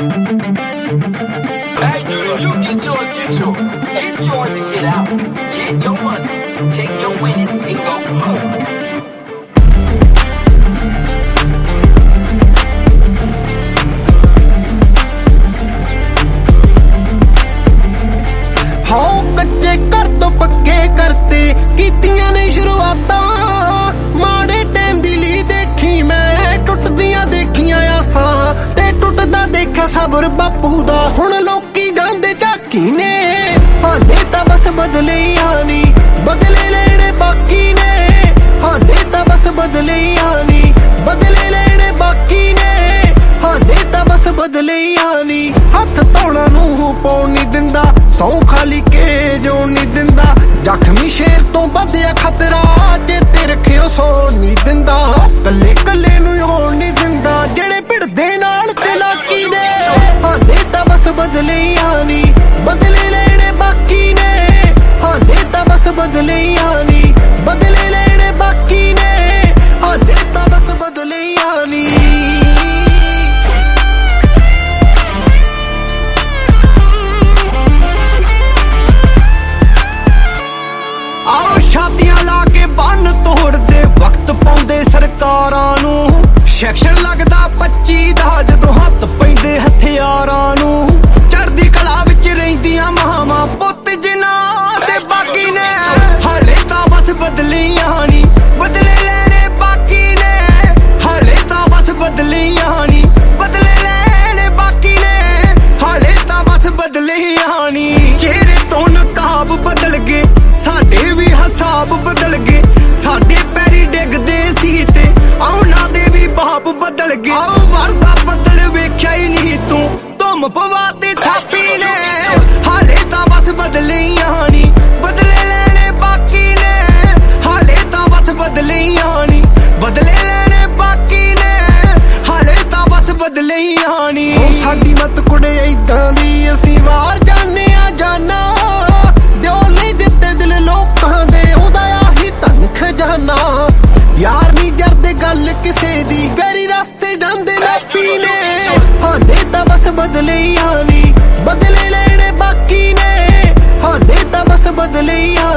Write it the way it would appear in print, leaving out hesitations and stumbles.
Hey, dude, if you get yours, get yours. Get yours and get out. Get your money. Take your winnings and go home. कच्चे घर तो पक्के करते कीतियां ने शुरुआतां माड़े टाइम दी ली देखी मैं टुटदियां देखियां आसां ते टुटदा देखा सबर बापू दा हुण लोकी जांदे झाकी ने हाले तां बस बदले आनी बदले लेने बाकी ने हाले तां बस बदले आनी बदले लेने बाकी ने हाले तां बस बदले आनी हथ धोना नूं पाउण नहीं दिंदा सौ खाली के जो नहीं दिंदा जख्मी शेर तो बधिया खतरा चेते रखियो सौ नहीं दिंदा कल्ले कल्ले नूं होण नहीं दिंदा जेड़े भिड़दे नाल ते लाकी दे हाले तां बस बदले आनी बदले लेने बाकी ने हाले तां बस बदले आनी बदले लेने बाकी ने हाले तां बस बदले आनी छातियां ला के बन तोड़दे वक्त पाउंदे सरकारां नूं सैक्शन लगदा 25 दा जदों हत्थ पैंदे हथियारां नूं चढ़दी कला विच रहिंदियां मावां पुੱਤ जिन्हां ते बाकी ने हाले तां बस बदली आनी बदले लेने बाकी ने हाले तां बस बदली आनी बदले लेने बाकी ने हाले तां बस बदली आनी चेहरे तो नकाब बदल गए साडे भी हिसाब बदल गए साडे पैरी डिगदे सी ते औना दे भी बाप बदल गए आओ वरदा बदल वेख्या ही नहीं तू धुम पवाती थापी ने हाले तां बस बदली आनी बदले लेने बाकी ने हाले तां बस बदली आनी बदले लेने बाकी ने हाले तां बस बदली आनी साडी मत कुड़े इदां दी असीं वार जाने आ जाना खजाना यार नी जरदे गल किसे दी गरी रास्ते जांदे नापी ने हाले तां बस बदले आनी बदले लेने बाकी ने हाले तां बस बदले